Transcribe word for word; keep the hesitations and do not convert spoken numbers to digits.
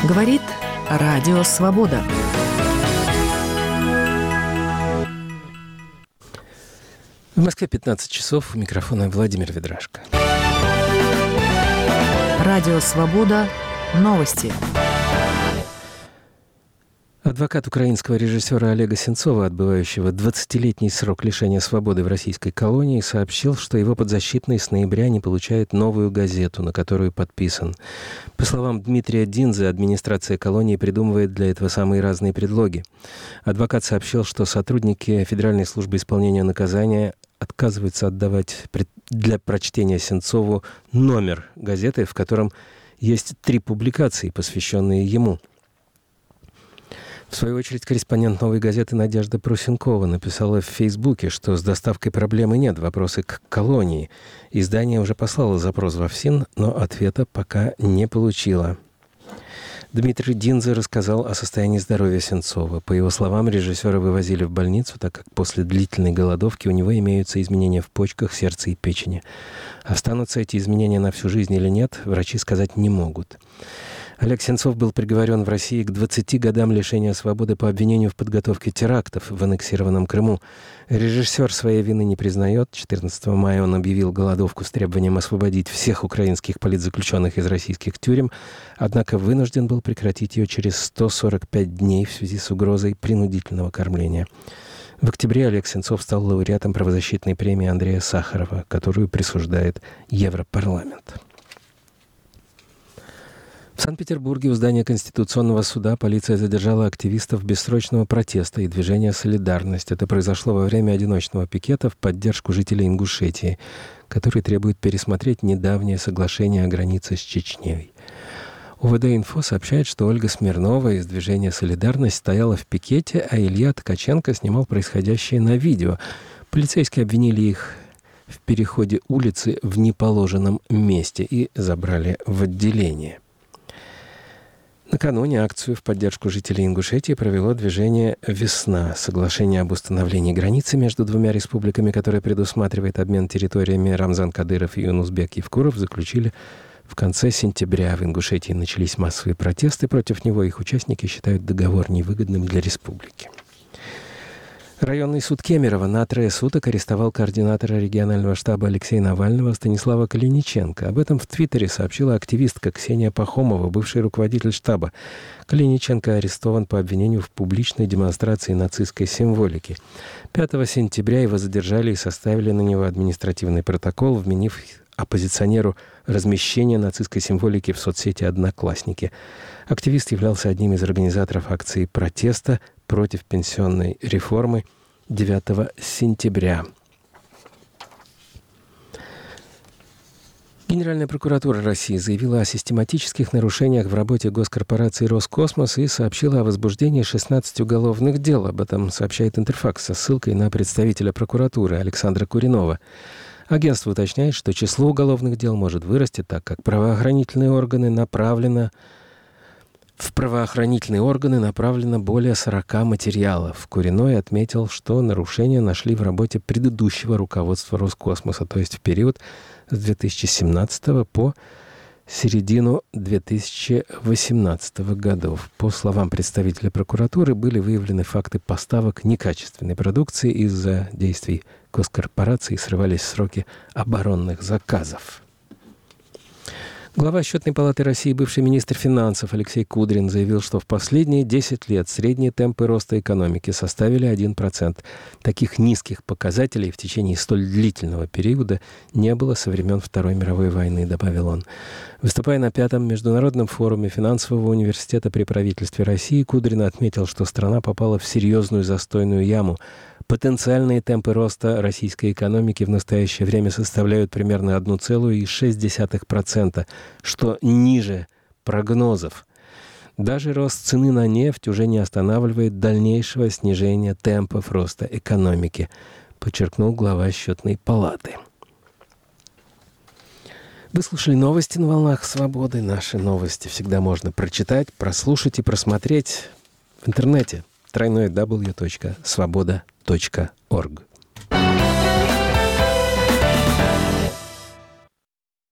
Говорит Радио Свобода. В Москве пятнадцать часов. У микрофона Владимир Ведрашко. Радио Свобода. Новости. Адвокат украинского режиссера Олега Сенцова, отбывающего двадцатилетний срок лишения свободы в российской колонии, сообщил, что его подзащитный с ноября не получает новую газету, на которую подписан. По словам Дмитрия Динзы, администрация колонии придумывает для этого самые разные предлоги. Адвокат сообщил, что сотрудники Федеральной службы исполнения наказания отказываются отдавать для прочтения Сенцову номер газеты, в котором есть три публикации, посвященные ему. В свою очередь, корреспондент «Новой газеты» Надежда Прусенкова написала в Фейсбуке, что с доставкой проблемы нет, вопросы к колонии. Издание уже послало запрос в ФСИН, но ответа пока не получило. Дмитрий Динза рассказал о состоянии здоровья Сенцова. По его словам, режиссера вывозили в больницу, так как после длительной голодовки у него имеются изменения в почках, сердце и печени. Останутся эти изменения на всю жизнь или нет, врачи сказать не могут. Олег Сенцов был приговорен в России к двадцати годам лишения свободы по обвинению в подготовке терактов в аннексированном Крыму. Режиссер своей вины не признает. четырнадцатого мая он объявил голодовку с требованием освободить всех украинских политзаключенных из российских тюрем, однако вынужден был прекратить ее через сто сорок пять дней в связи с угрозой принудительного кормления. В октябре Олег Сенцов стал лауреатом правозащитной премии Андрея Сахарова, которую присуждает Европарламент. В Санкт-Петербурге у здания Конституционного суда полиция задержала активистов бессрочного протеста и движения «Солидарность». Это произошло во время одиночного пикета в поддержку жителей Ингушетии, которые требуют пересмотреть недавнее соглашение о границе с Чечней. УВД-инфо сообщает, что Ольга Смирнова из движения «Солидарность» стояла в пикете, а Илья Ткаченко снимал происходящее на видео. Полицейские обвинили их в переходе улицы в неположенном месте и забрали в отделение. Накануне акцию в поддержку жителей Ингушетии провело движение «Весна». Соглашение об установлении границы между двумя республиками, которое предусматривает обмен территориями, Рамзан Кадыров и Юнусбек Евкуров заключили в конце сентября. В Ингушетии начались массовые протесты против него. Их участники считают договор невыгодным для республики. Районный суд Кемерово на трое суток арестовал координатора регионального штаба Алексея Навального Станислава Калиниченко. Об этом в Твиттере сообщила активистка Ксения Пахомова, бывший руководитель штаба. Калиниченко арестован по обвинению в публичной демонстрации нацистской символики. пятого сентября его задержали и составили на него административный протокол, вменив оппозиционеру размещение нацистской символики в соцсети «Одноклассники». Активист являлся одним из организаторов акции протеста против пенсионной реформы девятого сентября. Генеральная прокуратура России заявила о систематических нарушениях в работе госкорпорации «Роскосмос» и сообщила о возбуждении шестнадцати уголовных дел. Об этом сообщает Интерфакс со ссылкой на представителя прокуратуры Александра Куринова. Агентство уточняет, что число уголовных дел может вырасти, так как правоохранительные органы направлено В правоохранительные органы направлено более сорока материалов. Куриной отметил, что нарушения нашли в работе предыдущего руководства Роскосмоса, то есть в период с две тысячи семнадцатого по середину две тысячи восемнадцатого годов. По словам представителя прокуратуры, были выявлены факты поставок некачественной продукции. Из-за действий госкорпораций срывались сроки оборонных заказов. Глава Счетной палаты России, бывший министр финансов Алексей Кудрин заявил, что в последние десять лет средние темпы роста экономики составили один процент. Таких низких показателей в течение столь длительного периода не было со времен Второй мировой войны, добавил он. Выступая на пятом международном форуме финансового университета при правительстве России, Кудрин отметил, что страна попала в серьезную застойную яму. Потенциальные темпы роста российской экономики в настоящее время составляют примерно одна целая шесть десятых процента, что ниже прогнозов. Даже рост цены на нефть уже не останавливает дальнейшего снижения темпов роста экономики, подчеркнул глава Счетной палаты. Вы слушали новости на волнах Свободы. Наши новости всегда можно прочитать, прослушать и просмотреть в интернете. дабл ю дабл ю дабл ю точка свобода точка орг